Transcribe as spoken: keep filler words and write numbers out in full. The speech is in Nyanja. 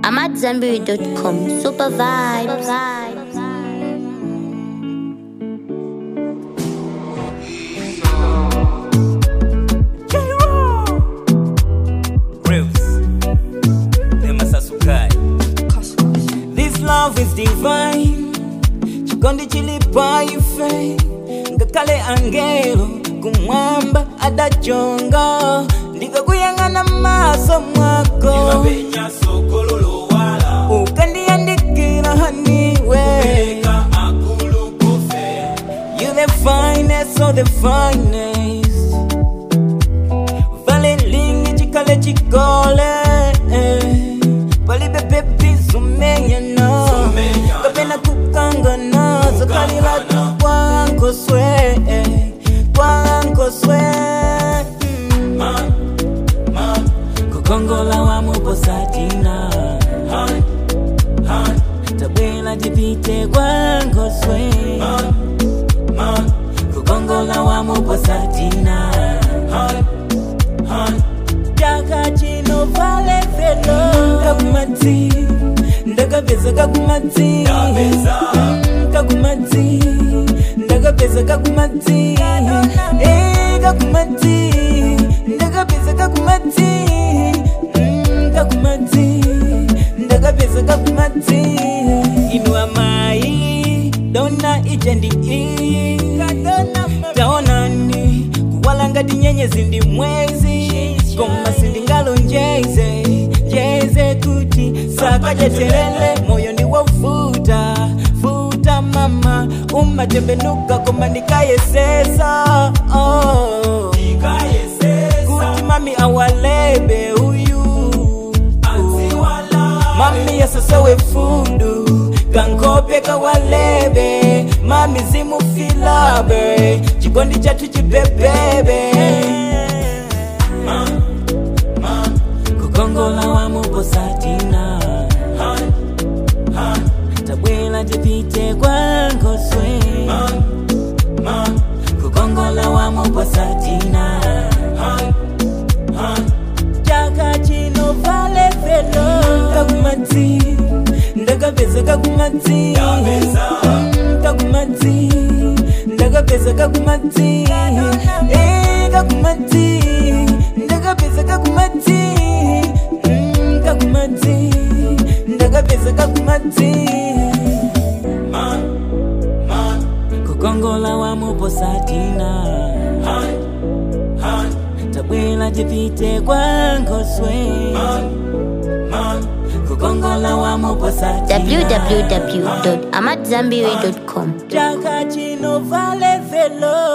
amat zambiri dot com. Super vibes. This love is divine. Chikondi chilipa ife ngakale angelo kumwamba adachonga ndikakuyang'ana maso mwako nimabenya sokololo wala ukandiandikira haniwe Eka akulu kufe You the finest of the finest Vale lingi chikale chikole Palibe pepi sumenya no Kapena kukanga no Sokalila tukwanko swe Kwanko swe Man, man Kukongola wa mupo satina Han, han Tabela jipite kwanko swe Man, man Kukongola wa mupo satina Han, han Jaka chino vale velo Kakumati Ndakapesa kakumati Ndakapesa. Kakumati Ndakapesa kakumati Eh kakumati Ndakapesa kakumati Mm, Kakumati Ndakapesa kakumati Inua mai Dona ijendi i Taonani Kuwalanga di nyenye zindi mwezi Koma sindi ngalo njeze Jeze kuti Saka jeterele Moyo ni wafuta Futa mama Umatembenuka koma nikaye sesa Oh Nikaye sesa Kuti mami awalebe uyu Anzi wala Mami yasasawe fundu Kankope kawalebe Mami zimu filabe Chikondi chatu chibebebe Man, man Kukongola wa mupo satina Han, han Tabwela jipite kwanko swe Man, man Kukongola wa mupo satina Han, han Jaka chino vale velo Kakumati Ndakapesa kakumati Ndakapesa. Mm, Kakumati Ndakapesa kakumati Eh kakumati Ndakapesa kakumati Mm, Kakumati Ndakapesa kakumati Man, man Kukongola wa mupo satina Han, han Tabwela jipite kwanko swe Man, man Kukongola wa mupo satina w w w dot amat zambiri dot com. Jaka chino vale velo